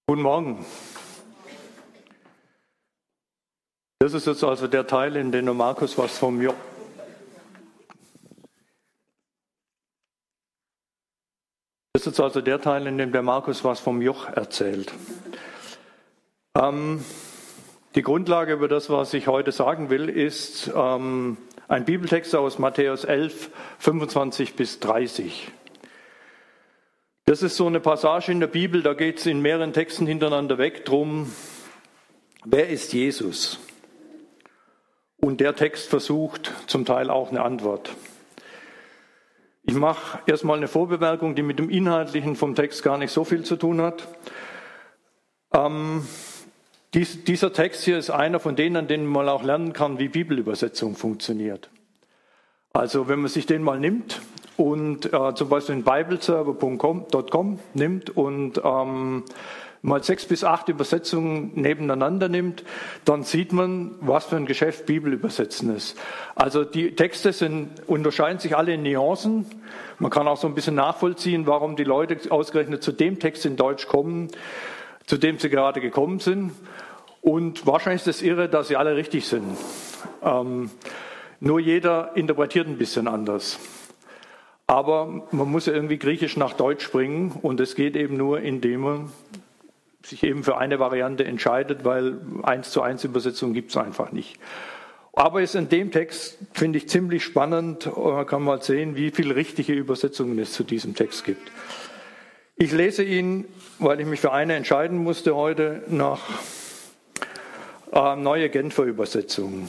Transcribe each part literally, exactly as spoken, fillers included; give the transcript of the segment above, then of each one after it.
Guten Morgen. Das ist jetzt also der Teil, in dem der Markus was vom Joch. Das ist jetzt also der Teil, in dem der Markus was vom Joch erzählt. Ähm, die Grundlage über das, was ich heute sagen will, ist ähm, ein Bibeltext aus Matthäus elf, fünfundzwanzig bis dreißig. Das ist so eine Passage in der Bibel, da geht es in mehreren Texten hintereinander weg drum, wer ist Jesus? Und der Text versucht zum Teil auch eine Antwort. Ich mache erstmal eine Vorbemerkung, die mit dem Inhaltlichen vom Text gar nicht so viel zu tun hat. Ähm, dies, dieser Text hier ist einer von denen, an denen man auch lernen kann, wie Bibelübersetzung funktioniert. Also wenn man sich den mal nimmt und äh, zum Beispiel den bibleserver punkt com nimmt und ähm, mal sechs bis acht Übersetzungen nebeneinander nimmt, dann sieht man, was für ein Geschäft Bibelübersetzen ist. Also die Texte sind, unterscheiden sich alle in Nuancen. Man kann auch so ein bisschen nachvollziehen, warum die Leute ausgerechnet zu dem Text in Deutsch kommen, zu dem sie gerade gekommen sind. Und wahrscheinlich ist es irre, dass sie alle richtig sind. Ähm, nur jeder interpretiert ein bisschen anders. Aber man muss ja irgendwie Griechisch nach Deutsch bringen und es geht eben nur, indem man sich eben für eine Variante entscheidet, weil eins zu eins Übersetzung gibt es einfach nicht. Aber es in dem Text finde ich ziemlich spannend. Man kann mal sehen, wie viele richtige Übersetzungen es zu diesem Text gibt. Ich lese ihn, weil ich mich für eine entscheiden musste heute, nach äh, Neue Genfer Übersetzung.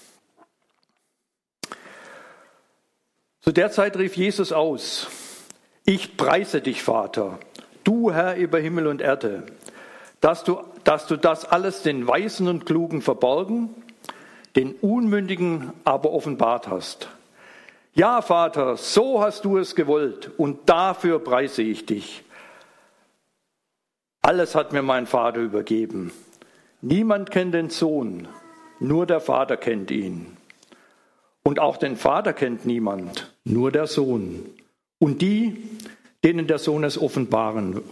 Zu der Zeit rief Jesus aus: Ich preise dich, Vater, du Herr über Himmel und Erde, dass du, dass du das alles den Weisen und Klugen verborgen, den Unmündigen aber offenbart hast. Ja, Vater, so hast du es gewollt und dafür preise ich dich. Alles hat mir mein Vater übergeben. Niemand kennt den Sohn, nur der Vater kennt ihn. Und auch den Vater kennt niemand, nur der Sohn. Und die, denen der Sohn es offenbaren.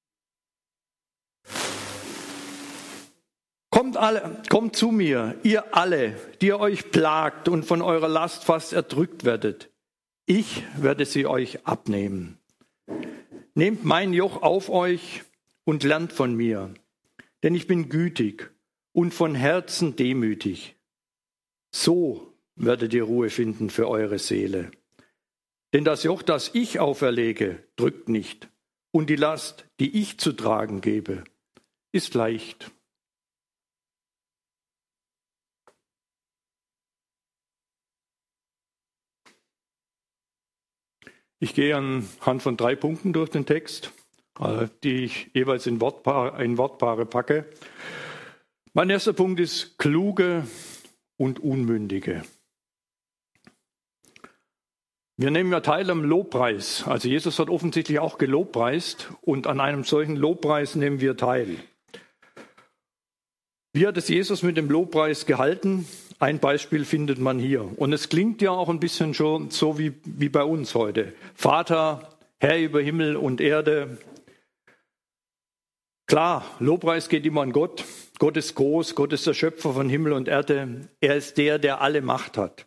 Kommt alle, kommt zu mir, ihr alle, die ihr euch plagt und von eurer Last fast erdrückt werdet. Ich werde sie euch abnehmen. Nehmt mein Joch auf euch und lernt von mir, denn ich bin gütig und von Herzen demütig. So werdet ihr Ruhe finden für eure Seele. Denn das Joch, das ich auferlege, drückt nicht, und die Last, die ich zu tragen gebe, ist leicht. Ich gehe anhand von drei Punkten durch den Text, die ich jeweils in Wortpaare, in Wortpaare packe. Mein erster Punkt ist Kluge und Unmündige. Wir nehmen ja teil am Lobpreis. Also Jesus hat offensichtlich auch gelobpreist und an einem solchen Lobpreis nehmen wir teil. Wie hat es Jesus mit dem Lobpreis gehalten? Ein Beispiel findet man hier. Und es klingt ja auch ein bisschen schon so wie, wie bei uns heute. Vater, Herr über Himmel und Erde. Klar, Lobpreis geht immer an Gott. Gott ist groß, Gott ist der Schöpfer von Himmel und Erde. Er ist der, der alle Macht hat.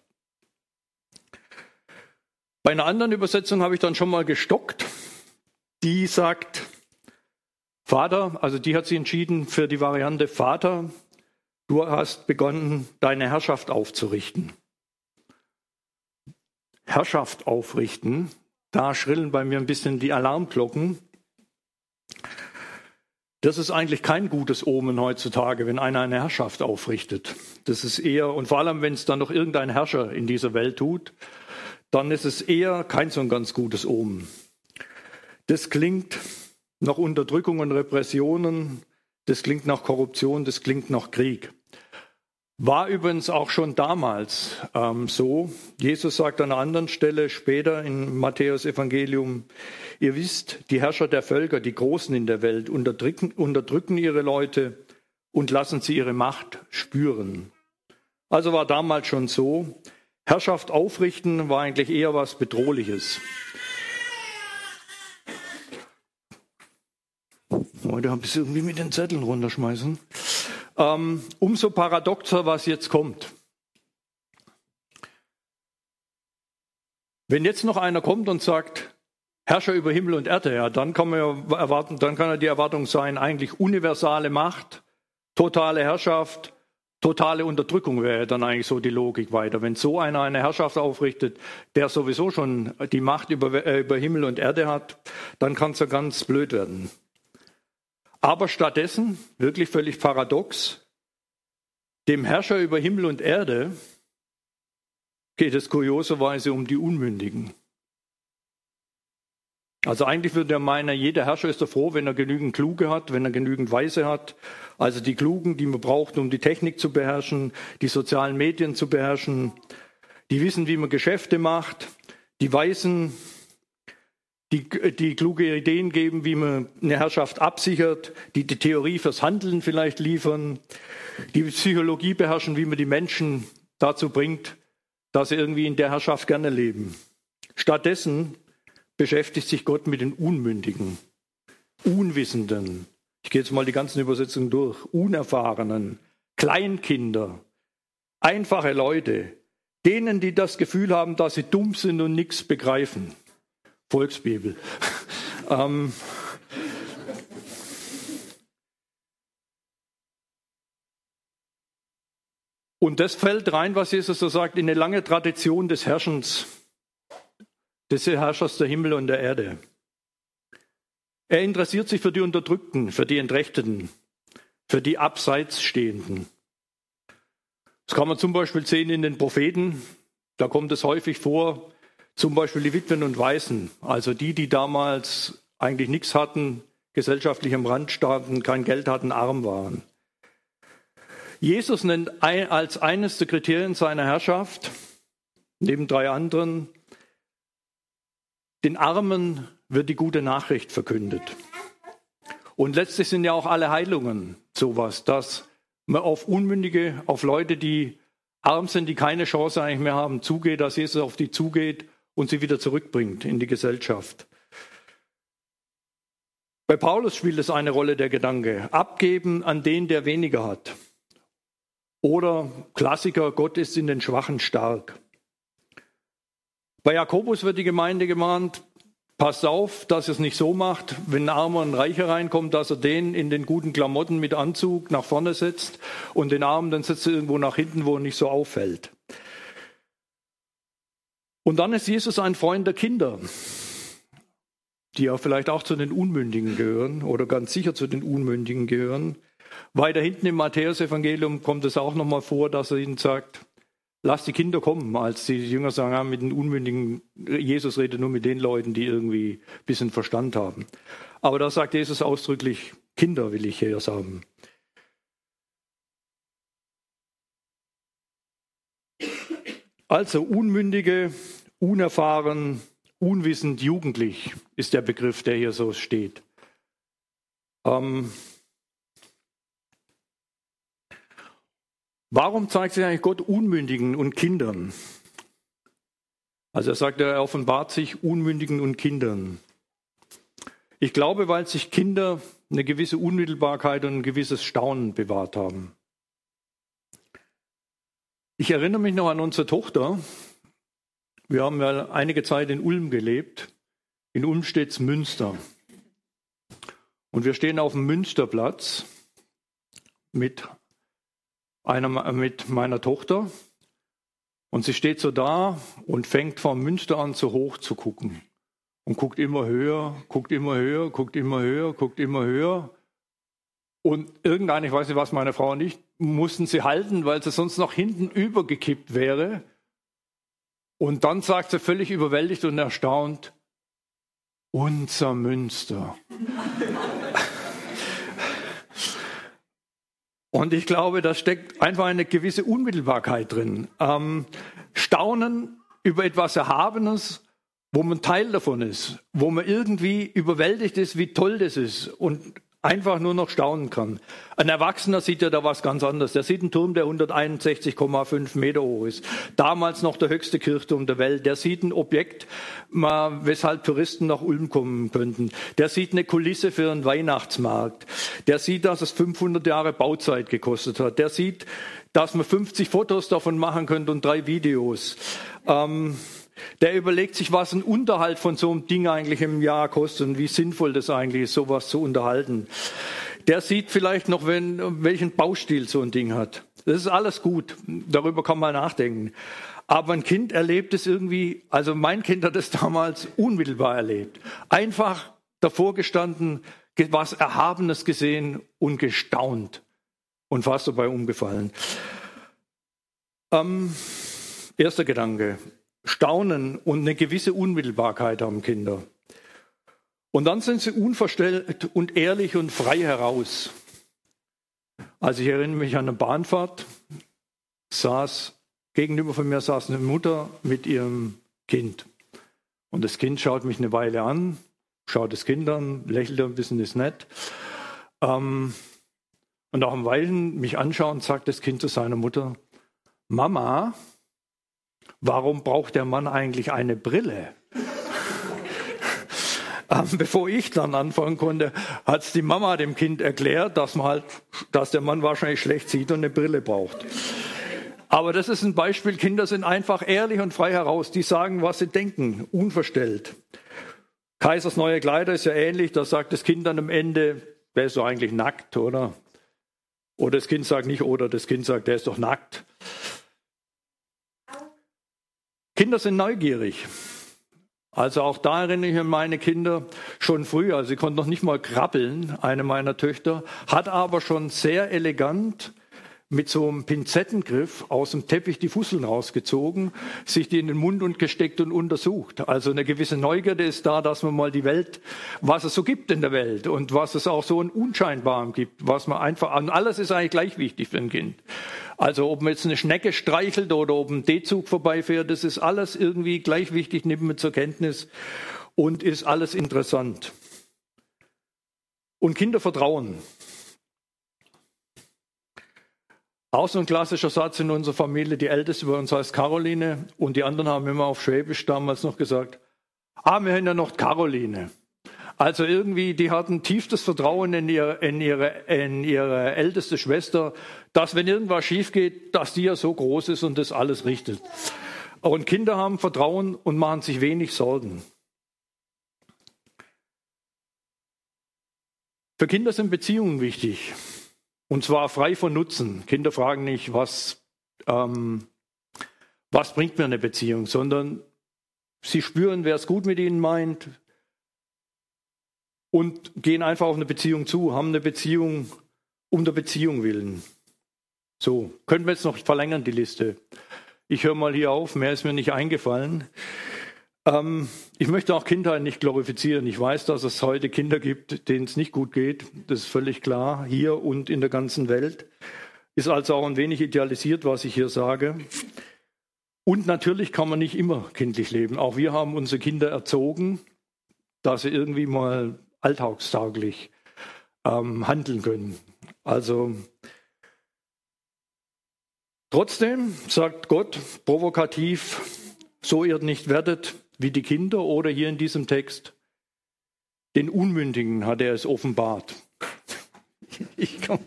Bei einer anderen Übersetzung habe ich dann schon mal gestockt. Die sagt, Vater, also die hat sich entschieden für die Variante Vater, du hast begonnen, deine Herrschaft aufzurichten. Herrschaft aufrichten, da schrillen bei mir ein bisschen die Alarmglocken. Das ist eigentlich kein gutes Omen heutzutage, wenn einer eine Herrschaft aufrichtet. Das ist eher, und vor allem, wenn es dann noch irgendein Herrscher in dieser Welt tut, dann ist es eher kein so ein ganz gutes Omen. Das klingt nach Unterdrückung und Repressionen, das klingt nach Korruption, das klingt nach Krieg. War übrigens auch schon damals ähm, so. Jesus sagt an einer anderen Stelle später in Matthäus Evangelium, ihr wisst, die Herrscher der Völker, die Großen in der Welt, unterdrücken, unterdrücken ihre Leute und lassen sie ihre Macht spüren. Also war damals schon so. Herrschaft aufrichten war eigentlich eher was Bedrohliches. heute ein bisschen irgendwie mit den Zetteln runterschmeißen. Ähm, umso paradoxer, was jetzt kommt. Wenn jetzt noch einer kommt und sagt, Herrscher über Himmel und Erde, ja, dann kann man ja erwarten, dann kann ja die Erwartung sein, eigentlich universale Macht, totale Herrschaft, totale Unterdrückung wäre dann eigentlich so die Logik weiter. Wenn so einer eine Herrschaft aufrichtet, der sowieso schon die Macht über, äh, über Himmel und Erde hat, dann kann es ja ganz blöd werden. Aber stattdessen, wirklich völlig paradox, dem Herrscher über Himmel und Erde geht es kurioserweise um die Unmündigen. Also eigentlich würde er meinen, jeder Herrscher ist doch froh, wenn er genügend Kluge hat, wenn er genügend Weise hat. Also die Klugen, die man braucht, um die Technik zu beherrschen, die sozialen Medien zu beherrschen, die wissen, wie man Geschäfte macht, die Weisen, die, die kluge Ideen geben, wie man eine Herrschaft absichert, die die Theorie fürs Handeln vielleicht liefern, die Psychologie beherrschen, wie man die Menschen dazu bringt, dass sie irgendwie in der Herrschaft gerne leben. Stattdessen beschäftigt sich Gott mit den Unmündigen, Unwissenden. Ich gehe jetzt mal die ganzen Übersetzungen durch. Unerfahrenen, Kleinkinder, einfache Leute, denen, die das Gefühl haben, dass sie dumm sind und nichts begreifen. Volksbibel. ähm, und das fällt rein, was Jesus so sagt, in eine lange Tradition des Herrschens, des Herrschers der Himmel und der Erde. Er interessiert sich für die Unterdrückten, für die Entrechteten, für die Abseits Stehenden. Das kann man zum Beispiel sehen in den Propheten, da kommt es häufig vor, zum Beispiel die Witwen und Waisen, also die, die damals eigentlich nichts hatten, gesellschaftlich am Rand standen, kein Geld hatten, arm waren. Jesus nennt als eines der Kriterien seiner Herrschaft, neben drei anderen, den Armen wird die gute Nachricht verkündet. Und letztlich sind ja auch alle Heilungen sowas, dass man auf Unmündige, auf Leute, die arm sind, die keine Chance eigentlich mehr haben, zugeht, dass Jesus auf die zugeht und sie wieder zurückbringt in die Gesellschaft. Bei Paulus spielt es eine Rolle, der Gedanke, abgeben an den, der weniger hat. Oder Klassiker, Gott ist in den Schwachen stark. Bei Jakobus wird die Gemeinde gemahnt, passt auf, dass er es nicht so macht, wenn ein Armer und ein Reicher reinkommt, dass er den in den guten Klamotten mit Anzug nach vorne setzt und den Armen dann setzt er irgendwo nach hinten, wo er nicht so auffällt. Und dann ist Jesus ein Freund der Kinder, die ja vielleicht auch zu den Unmündigen gehören oder ganz sicher zu den Unmündigen gehören. Weiter hinten im Matthäus-Evangelium kommt es auch nochmal vor, dass er ihnen sagt, lasst die Kinder kommen, als die Jünger sagen, ja, mit den Unmündigen, Jesus redet nur mit den Leuten, die irgendwie ein bisschen Verstand haben. Aber da sagt Jesus ausdrücklich, Kinder will ich hier haben. Also Unmündige, unerfahren, unwissend, jugendlich ist der Begriff, der hier so steht. Ähm, Warum zeigt sich eigentlich Gott Unmündigen und Kindern? Also er sagt, er offenbart sich Unmündigen und Kindern. Ich glaube, weil sich Kinder eine gewisse Unmittelbarkeit und ein gewisses Staunen bewahrt haben. Ich erinnere mich noch an unsere Tochter. Wir haben ja einige Zeit in Ulm gelebt. In Ulm steht's Münster. Und wir stehen auf dem Münsterplatz mit Einer mit meiner Tochter und sie steht so da und fängt vom Münster an so hoch zu gucken und guckt immer höher, guckt immer höher, guckt immer höher, guckt immer höher und irgendein, ich weiß nicht was, meine Frau und ich, mussten sie halten, weil sie sonst nach hinten übergekippt wäre und dann sagt sie völlig überwältigt und erstaunt, unser Münster. Und ich glaube, da steckt einfach eine gewisse Unmittelbarkeit drin. Ähm, Staunen über etwas Erhabenes, wo man Teil davon ist, wo man irgendwie überwältigt ist, wie toll das ist. Und einfach nur noch staunen kann. Ein Erwachsener sieht ja da was ganz anderes. Der sieht einen Turm, der hunderteinundsechzig Komma fünf Meter hoch ist. Damals noch der höchste Kirchturm der Welt. Der sieht ein Objekt, weshalb Touristen nach Ulm kommen könnten. Der sieht eine Kulisse für einen Weihnachtsmarkt. Der sieht, dass es fünfhundert Jahre Bauzeit gekostet hat. Der sieht, dass man fünfzig Fotos davon machen könnte und drei Videos. Ähm, Der überlegt sich, was ein Unterhalt von so einem Ding eigentlich im Jahr kostet und wie sinnvoll das eigentlich ist, sowas zu unterhalten. Der sieht vielleicht noch, wenn, welchen Baustil so ein Ding hat. Das ist alles gut, darüber kann man nachdenken. Aber ein Kind erlebt es irgendwie, also mein Kind hat es damals unmittelbar erlebt. Einfach davor gestanden, was Erhabenes gesehen und gestaunt und fast dabei umgefallen. Ähm, erster Gedanke. Staunen und eine gewisse Unmittelbarkeit haben Kinder. Und dann sind sie unverstellt und ehrlich und frei heraus. Also ich erinnere mich an eine Bahnfahrt, saß, gegenüber von mir saß eine Mutter mit ihrem Kind. Und das Kind schaut mich eine Weile an, schaut das Kind an, lächelt ein bisschen, ist nett. Ähm, und nach einem Weilchen mich anschauen, sagt das Kind zu seiner Mutter, Mama, warum braucht der Mann eigentlich eine Brille? ähm, bevor ich dann anfangen konnte, hat es die Mama dem Kind erklärt, dass man halt, dass der Mann wahrscheinlich schlecht sieht und eine Brille braucht. Aber das ist ein Beispiel, Kinder sind einfach ehrlich und frei heraus. Die sagen, was sie denken, unverstellt. Kaisers neue Kleider ist ja ähnlich, da sagt das Kind dann am Ende, der ist doch eigentlich nackt, oder? Oder das Kind sagt nicht, oder das Kind sagt, der ist doch nackt. Kinder sind neugierig. Also auch da erinnere ich an meine Kinder schon früh. Also sie konnten noch nicht mal krabbeln, eine meiner Töchter, hat aber schon sehr elegant mit so einem Pinzettengriff aus dem Teppich die Fusseln rausgezogen, sich die in den Mund und gesteckt und untersucht. Also eine gewisse Neugierde ist da, dass man mal die Welt, was es so gibt in der Welt und was es auch so ein Unscheinbarem gibt, was man einfach, und alles ist eigentlich gleich wichtig für ein Kind. Also ob man jetzt eine Schnecke streichelt oder ob ein D-Zug vorbeifährt, das ist alles irgendwie gleich wichtig, nimmt man zur Kenntnis und ist alles interessant. Und Kinder vertrauen. Auch so ein klassischer Satz in unserer Familie, die Älteste bei uns heißt Caroline und die anderen haben immer auf Schwäbisch damals noch gesagt, ah, wir haben ja noch Caroline. Also irgendwie, die hatten tiefstes Vertrauen in ihre, in ihre, in ihre älteste Schwester, dass wenn irgendwas schief geht, dass die ja so groß ist und das alles richtet. Und Kinder haben Vertrauen und machen sich wenig Sorgen. Für Kinder sind Beziehungen wichtig. Und zwar frei von Nutzen. Kinder fragen nicht, was, ähm, was bringt mir eine Beziehung, sondern sie spüren, wer es gut mit ihnen meint und gehen einfach auf eine Beziehung zu, haben eine Beziehung um der Beziehung willen. So, können wir jetzt noch verlängern, die Liste. Ich höre mal hier auf, mehr ist mir nicht eingefallen. Ähm, ich möchte auch Kindheit nicht glorifizieren. Ich weiß, dass es heute Kinder gibt, denen es nicht gut geht. Das ist völlig klar, hier und in der ganzen Welt. Ist also auch ein wenig idealisiert, was ich hier sage. Und natürlich kann man nicht immer kindlich leben. Auch wir haben unsere Kinder erzogen, dass sie irgendwie mal alltagstauglich ähm, handeln können. Also trotzdem sagt Gott provokativ, so ihr nicht werdet wie die Kinder, oder hier in diesem Text, den Unmündigen hat er es offenbart. Ich komm.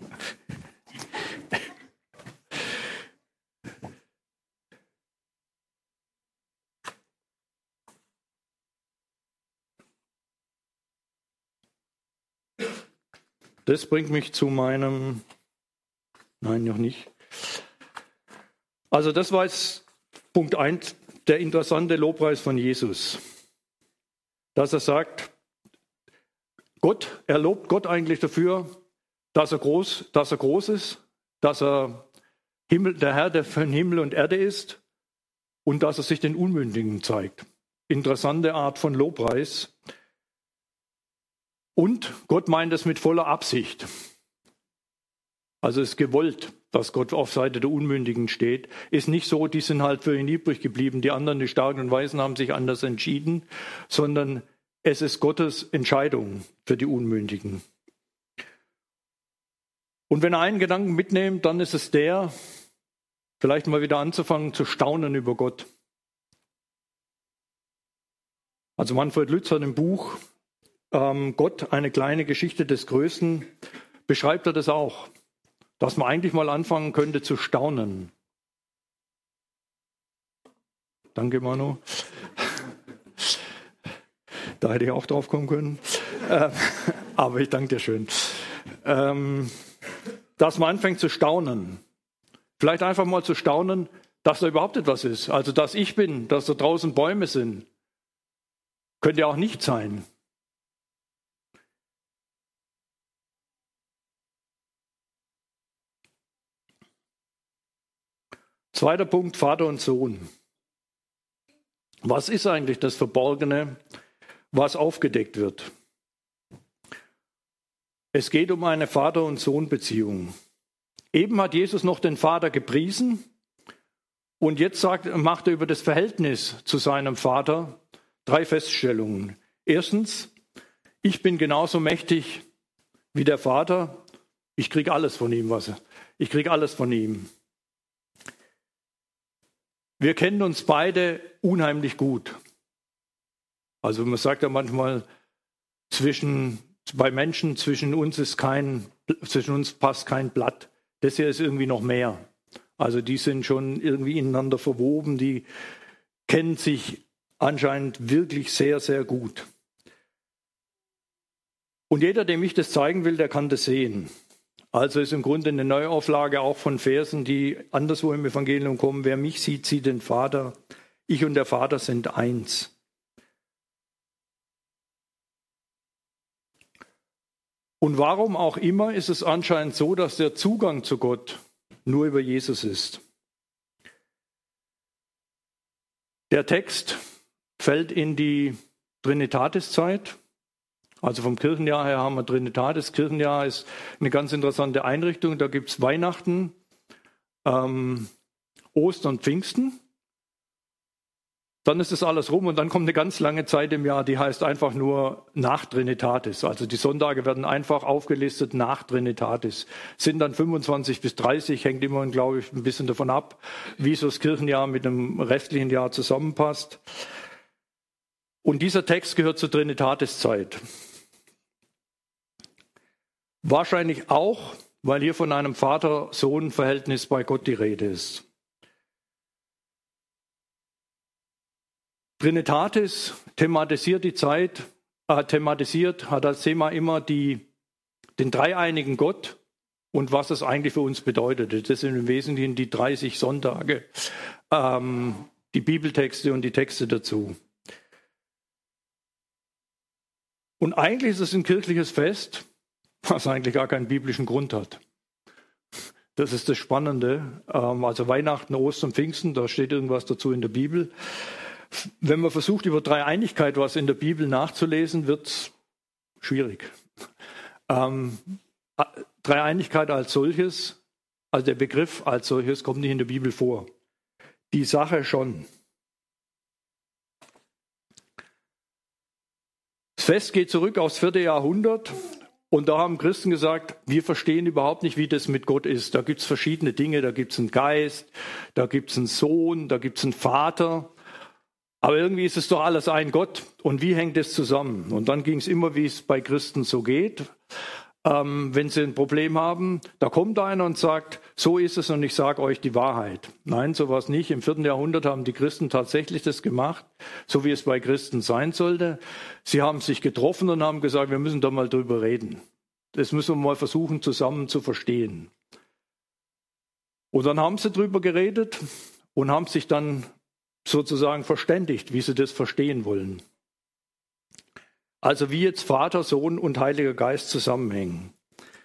Das bringt mich zu meinem, nein, noch nicht. Also das war jetzt Punkt eins, der interessante Lobpreis von Jesus. Dass er sagt, Gott, er lobt Gott eigentlich dafür, dass er groß, dass er groß ist, dass er Himmel, der Herr, der von Himmel und Erde ist und dass er sich den Unmündigen zeigt. Interessante Art von Lobpreis. Und Gott meint es mit voller Absicht. Also es ist gewollt, dass Gott auf Seite der Unmündigen steht. Ist nicht so, die sind halt für ihn übrig geblieben, die anderen, die Starken und Weisen, haben sich anders entschieden, sondern es ist Gottes Entscheidung für die Unmündigen. Und wenn ihr einen Gedanken mitnehmt, dann ist es der, vielleicht mal wieder anzufangen zu staunen über Gott. Also Manfred Lütz hat im Buch ähm, Gott, eine kleine Geschichte des Größten, beschreibt er das auch, dass man eigentlich mal anfangen könnte zu staunen. Danke, Manu. Da hätte ich auch drauf kommen können. Äh, aber ich danke dir schön. Ähm, dass man anfängt zu staunen. Vielleicht einfach mal zu staunen, dass da überhaupt etwas ist. Also, dass ich bin, dass da draußen Bäume sind. Könnte ja auch nicht sein. Zweiter Punkt, Vater und Sohn. Was ist eigentlich das Verborgene, was aufgedeckt wird? Es geht um eine Vater- und Sohn-Beziehung. Eben hat Jesus noch den Vater gepriesen und jetzt sagt, macht er über das Verhältnis zu seinem Vater drei Feststellungen. Erstens, ich bin genauso mächtig wie der Vater. Ich kriege alles von ihm, was ich kriege alles von ihm. Wir kennen uns beide unheimlich gut. Also man sagt ja manchmal, zwischen, bei Menschen zwischen uns ist kein, zwischen uns passt kein Blatt. Das hier ist irgendwie noch mehr. Also die sind schon irgendwie ineinander verwoben, die kennen sich anscheinend wirklich sehr, sehr gut. Und jeder, dem ich das zeigen will, der kann das sehen. Also ist im Grunde eine Neuauflage auch von Versen, die anderswo im Evangelium kommen. Wer mich sieht, sieht den Vater. Ich und der Vater sind eins. Und warum auch immer ist es anscheinend so, dass der Zugang zu Gott nur über Jesus ist. Der Text fällt in die Trinitatiszeit. Also vom Kirchenjahr her haben wir Trinitatis. Kirchenjahr ist eine ganz interessante Einrichtung. Da gibt es Weihnachten, ähm, Ostern, Pfingsten. Dann ist das alles rum und dann kommt eine ganz lange Zeit im Jahr, die heißt einfach nur nach Trinitatis. Also die Sonntage werden einfach aufgelistet nach Trinitatis. Sind dann fünfundzwanzig bis dreißig, hängt immer, glaube ich, ein bisschen davon ab, wie so das Kirchenjahr mit dem restlichen Jahr zusammenpasst. Und dieser Text gehört zur Trinitatiszeit. Wahrscheinlich auch, weil hier von einem Vater-Sohn-Verhältnis bei Gott die Rede ist. Trinitatis thematisiert die Zeit, äh, thematisiert, hat als Thema immer die, den dreieinigen Gott und was es eigentlich für uns bedeutet. Das sind im Wesentlichen die dreißig Sonntage, ähm, die Bibeltexte und die Texte dazu. Und eigentlich ist es ein kirchliches Fest, was eigentlich gar keinen biblischen Grund hat. Das ist das Spannende. Also Weihnachten, Ostern, Pfingsten, da steht irgendwas dazu in der Bibel. Wenn man versucht, über Dreieinigkeit was in der Bibel nachzulesen, wird es schwierig. Ähm, Dreieinigkeit als solches, also der Begriff als solches, kommt nicht in der Bibel vor. Die Sache schon. Das Fest geht zurück aufs vierte Jahrhundert. Und da haben Christen gesagt, wir verstehen überhaupt nicht, wie das mit Gott ist. Da gibt es verschiedene Dinge, da gibt es einen Geist, da gibt es einen Sohn, da gibt es einen Vater. Aber irgendwie ist es doch alles ein Gott. Und wie hängt das zusammen? Und dann ging es immer, wie es bei Christen so geht. Ähm, wenn sie ein Problem haben, da kommt einer und sagt, so ist es und ich sage euch die Wahrheit. Nein, so war es nicht. Im vierten Jahrhundert haben die Christen tatsächlich das gemacht, so wie es bei Christen sein sollte. Sie haben sich getroffen und haben gesagt, wir müssen da mal drüber reden. Das müssen wir mal versuchen, zusammen zu verstehen. Und dann haben sie drüber geredet und haben sich dann sozusagen verständigt, wie sie das verstehen wollen. Also wie jetzt Vater, Sohn und Heiliger Geist zusammenhängen.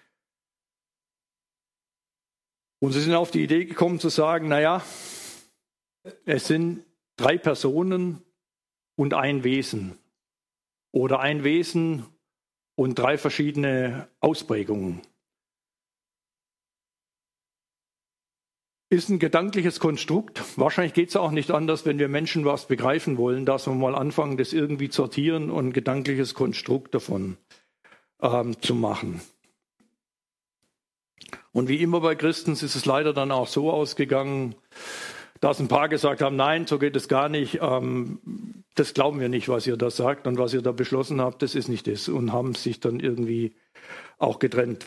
Und sie sind auf die Idee gekommen zu sagen, naja, es sind drei Personen und ein Wesen. Oder ein Wesen und drei verschiedene Ausprägungen. Ist ein gedankliches Konstrukt. Wahrscheinlich geht es auch nicht anders, wenn wir Menschen was begreifen wollen, dass wir mal anfangen, das irgendwie zu sortieren und ein gedankliches Konstrukt davon ähm, zu machen. Und wie immer bei Christen ist es leider dann auch so ausgegangen, dass ein paar gesagt haben, nein, so geht es gar nicht, ähm, das glauben wir nicht, was ihr da sagt und was ihr da beschlossen habt, das ist nicht das, und haben sich dann irgendwie auch getrennt.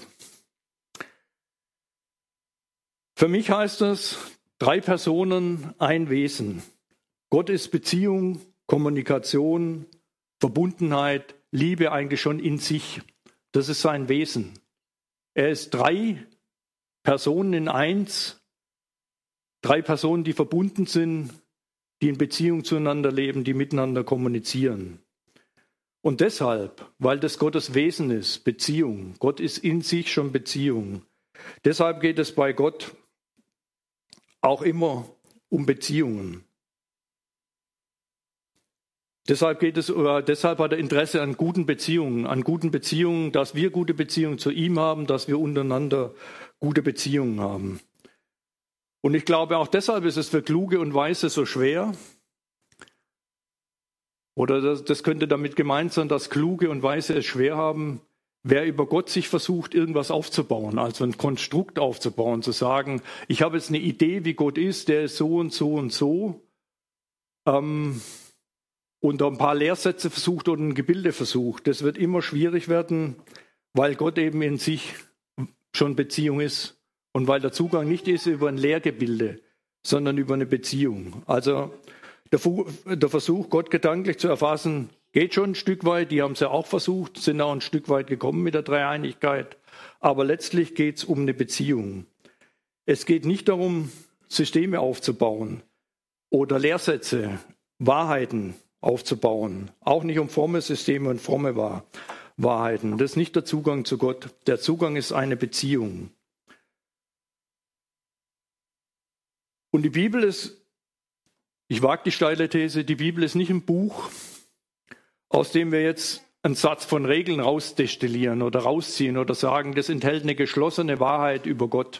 Für mich heißt das, drei Personen, ein Wesen. Gott ist Beziehung, Kommunikation, Verbundenheit, Liebe eigentlich schon in sich. Das ist sein Wesen. Er ist drei Personen in eins, drei Personen, die verbunden sind, die in Beziehung zueinander leben, die miteinander kommunizieren. Und deshalb, weil das Gottes Wesen ist, Beziehung. Gott ist in sich schon Beziehung. Deshalb geht es bei Gott auch immer um Beziehungen. Deshalb geht es, oder deshalb hat er Interesse an guten Beziehungen, an guten Beziehungen, dass wir gute Beziehungen zu ihm haben, dass wir untereinander gute Beziehungen haben. Und ich glaube, auch deshalb ist es für Kluge und Weise so schwer. Oder das, das könnte damit gemeint sein, dass Kluge und Weise es schwer haben, wer über Gott sich versucht, irgendwas aufzubauen, also ein Konstrukt aufzubauen, zu sagen, ich habe jetzt eine Idee, wie Gott ist, der ist so und so und so. Ähm, und ein paar Lehrsätze versucht oder ein Gebilde versucht. Das wird immer schwierig werden, weil Gott eben in sich schon Beziehung ist und weil der Zugang nicht ist über ein Lehrgebilde, sondern über eine Beziehung. Also der, der Versuch, Gott gedanklich zu erfassen, geht schon ein Stück weit. Die haben es ja auch versucht, sind auch ein Stück weit gekommen mit der Dreieinigkeit. Aber letztlich geht es um eine Beziehung. Es geht nicht darum, Systeme aufzubauen oder Lehrsätze, Wahrheiten aufzubauen. Auch nicht um fromme Systeme und fromme Wahrheiten. Das ist nicht der Zugang zu Gott. Der Zugang ist eine Beziehung. Und die Bibel ist, ich wage die steile These, die Bibel ist nicht ein Buch, aus dem wir jetzt einen Satz von Regeln rausdestillieren oder rausziehen oder sagen, das enthält eine geschlossene Wahrheit über Gott.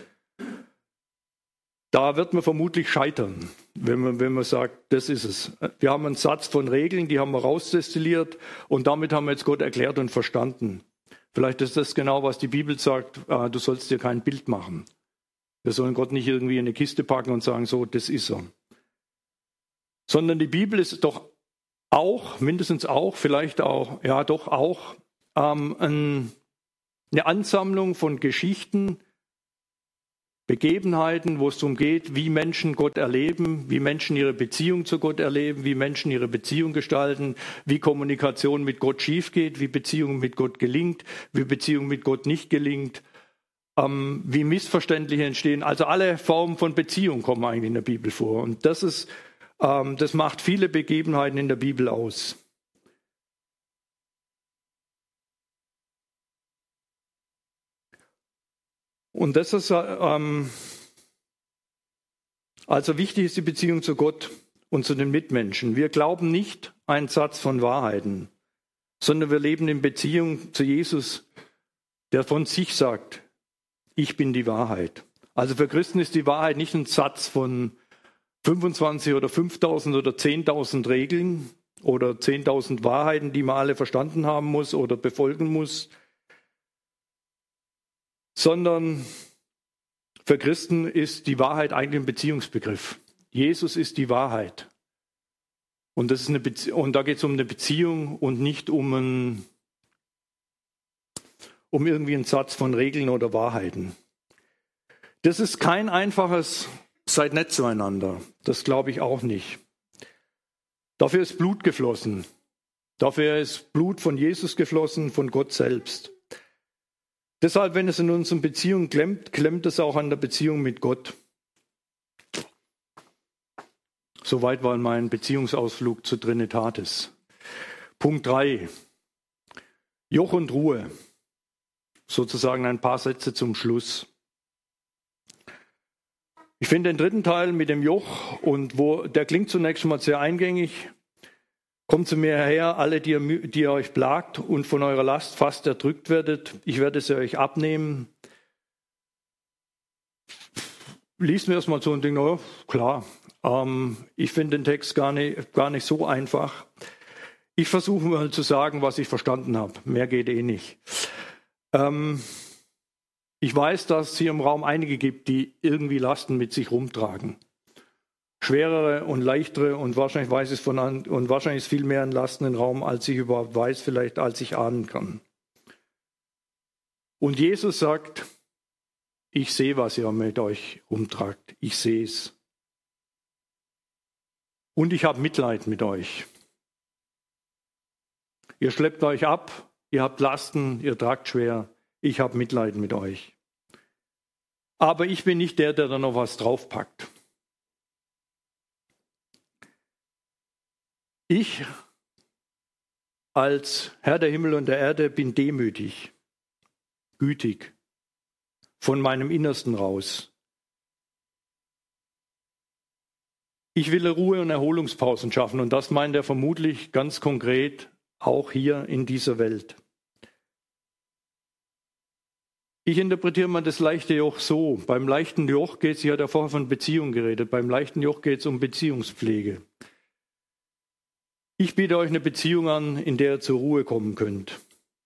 Da wird man vermutlich scheitern, wenn man, wenn man sagt, das ist es. Wir haben einen Satz von Regeln, die haben wir rausdestilliert und damit haben wir jetzt Gott erklärt und verstanden. Vielleicht ist das genau, was die Bibel sagt, du sollst dir kein Bild machen. Wir sollen Gott nicht irgendwie in eine Kiste packen und sagen, so, das ist er. Sondern die Bibel ist doch auch, mindestens auch, vielleicht auch, ja doch auch, ähm, ein, eine Ansammlung von Geschichten, Begebenheiten, wo es darum geht, wie Menschen Gott erleben, wie Menschen ihre Beziehung zu Gott erleben, wie Menschen ihre Beziehung gestalten, wie Kommunikation mit Gott schief geht, wie Beziehung mit Gott gelingt, wie Beziehung mit Gott nicht gelingt, ähm, wie Missverständnisse entstehen. Also alle Formen von Beziehung kommen eigentlich in der Bibel vor. Und das ist, ähm, das macht viele Begebenheiten in der Bibel aus. Und das ist, ähm, also wichtig ist die Beziehung zu Gott und zu den Mitmenschen. Wir glauben nicht einen Satz von Wahrheiten, sondern wir leben in Beziehung zu Jesus, der von sich sagt, ich bin die Wahrheit. Also für Christen ist die Wahrheit nicht ein Satz von fünfundzwanzig oder fünftausend oder zehntausend Regeln oder zehntausend Wahrheiten, die man alle verstanden haben muss oder befolgen muss, sondern für Christen ist die Wahrheit eigentlich ein Beziehungsbegriff. Jesus ist die Wahrheit. Und, das ist eine Bezie- und da geht es um eine Beziehung und nicht um, ein, um irgendwie einen Satz von Regeln oder Wahrheiten. Das ist kein einfaches Seid nett zueinander. Das glaube ich auch nicht. Dafür ist Blut geflossen. Dafür ist Blut von Jesus geflossen, von Gott selbst. Deshalb, wenn es in unseren Beziehungen klemmt, klemmt es auch an der Beziehung mit Gott. Soweit war mein Beziehungsausflug zu Trinitatis. Punkt drei. Joch und Ruhe. Sozusagen ein paar Sätze zum Schluss. Ich finde den dritten Teil mit dem Joch, und wo der klingt zunächst mal sehr eingängig. Kommt zu mir her, alle, die ihr, die ihr euch plagt und von eurer Last fast erdrückt werdet. Ich werde sie euch abnehmen. Liest mir erstmal so und denkt, oh, klar, ähm, ich finde den Text gar nicht, gar nicht so einfach. Ich versuche mal zu sagen, was ich verstanden habe. Mehr geht eh nicht. Ähm, Ich weiß, dass es hier im Raum einige gibt, die irgendwie Lasten mit sich rumtragen. Schwerere und leichtere und wahrscheinlich weiß es von an, und wahrscheinlich ist viel mehr an Lasten im Raum, als ich überhaupt weiß, vielleicht als ich ahnen kann. Und Jesus sagt, ich sehe, was ihr mit euch rumtragt. Ich sehe es. Und ich habe Mitleid mit euch. Ihr schleppt euch ab, ihr habt Lasten, ihr tragt schwer. Ich habe Mitleid mit euch. Aber ich bin nicht der, der da noch was draufpackt. Ich als Herr der Himmel und der Erde bin demütig, gütig, von meinem Innersten raus. Ich will Ruhe und Erholungspausen schaffen und das meint er vermutlich ganz konkret auch hier in dieser Welt. Ich interpretiere mal das leichte Joch so. Beim leichten Joch geht es, ich hatte ja vorher von Beziehung geredet, beim leichten Joch geht es um Beziehungspflege. Ich biete euch eine Beziehung an, in der ihr zur Ruhe kommen könnt.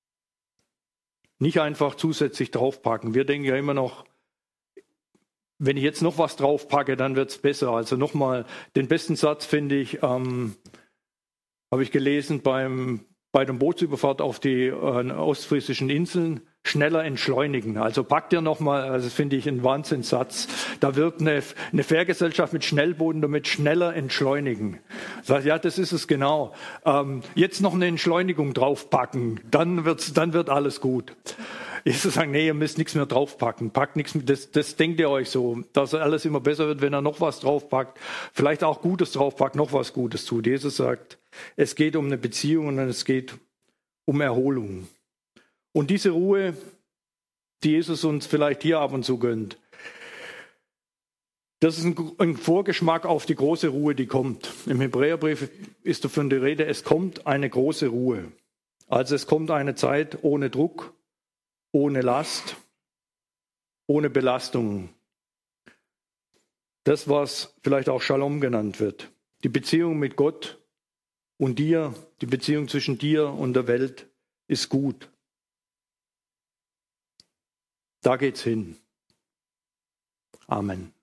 Nicht einfach zusätzlich draufpacken. Wir denken ja immer noch, wenn ich jetzt noch was draufpacke, dann wird es besser. Also nochmal, den besten Satz finde ich, ähm, habe ich gelesen beim, bei der Bootsüberfahrt auf die äh, ostfriesischen Inseln. Schneller entschleunigen. Also packt ihr nochmal, also das finde ich ein Wahnsinnssatz. Da wird eine, eine Fährgesellschaft mit Schnellbooten damit schneller entschleunigen. Sagt, ja, das ist es genau. Ähm, jetzt noch eine Entschleunigung draufpacken, dann wird's, dann wird alles gut. Jesus sagt, nee, ihr müsst nichts mehr draufpacken. Packt nichts mehr, das, das denkt ihr euch so, dass alles immer besser wird, wenn er noch was draufpackt. Vielleicht auch Gutes draufpackt, noch was Gutes tut. Jesus sagt, es geht um eine Beziehung und es geht um Erholung. Und diese Ruhe, die Jesus uns vielleicht hier ab und zu gönnt, das ist ein, ein Vorgeschmack auf die große Ruhe, die kommt. Im Hebräerbrief ist davon die Rede, es kommt eine große Ruhe. Also es kommt eine Zeit ohne Druck, ohne Last, ohne Belastung. Das, was vielleicht auch Shalom genannt wird. Die Beziehung mit Gott und dir, die Beziehung zwischen dir und der Welt ist gut. Da geht's hin. Amen.